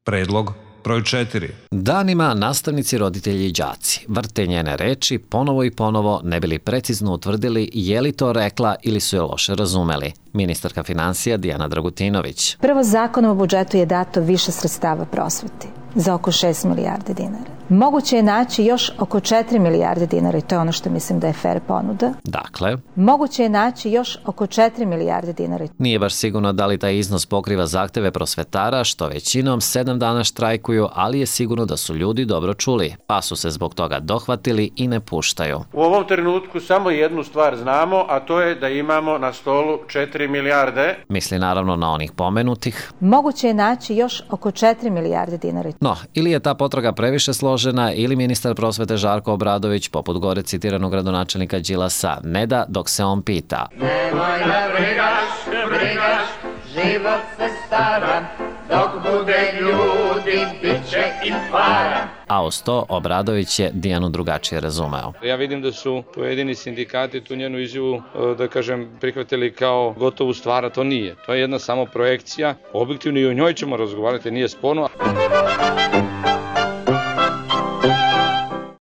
Predlog broj 4. Danima nastavnici, roditelji i đaci vrte njene reči ponovo i ponovo ne bili precizno utvrdili je li to rekla ili su je loše razumeli. Ministarka finansija Dijana Dragutinović. Prvo, zakonom o budžetu je dato više sredstava prosveti za oko 6 milijardi dinara. Moguće je naći još oko 4 milijarde dinara i to je ono što mislim da je fair ponuda. Dakle, moguće je naći još oko 4 milijarde dinara. Nije baš sigurno da li taj iznos pokriva zahteve prosvetara, što većinom 7 dana štrajkuju, ali je sigurno da su ljudi dobro čuli, pa su se zbog toga dohvatili i ne puštaju. U ovom trenutku samo jednu stvar znamo, a to je da imamo na stolu 4 milijarde. Misli naravno na onih pomenutih. Moguće je naći još oko 4 milijarde dinara. No, ili je ta potraga previše složena, ili ministar prosvete Žarko Obradović, poput gore citiranog gradonačelnika Đilasa, ne da dok se on pita. Nemoj da brigaš, život se stara, dok bude ljudi, bit će i para. A uz to Obradović je Dijanu drugačije razumeo. Ja vidim da su pojedini sindikati tu njenu izjavu, da kažem, prihvatili kao gotovu stvar, a to nije. To je jedna samo projekcija, objektivno i o njoj ćemo razgovarati, nije sporno.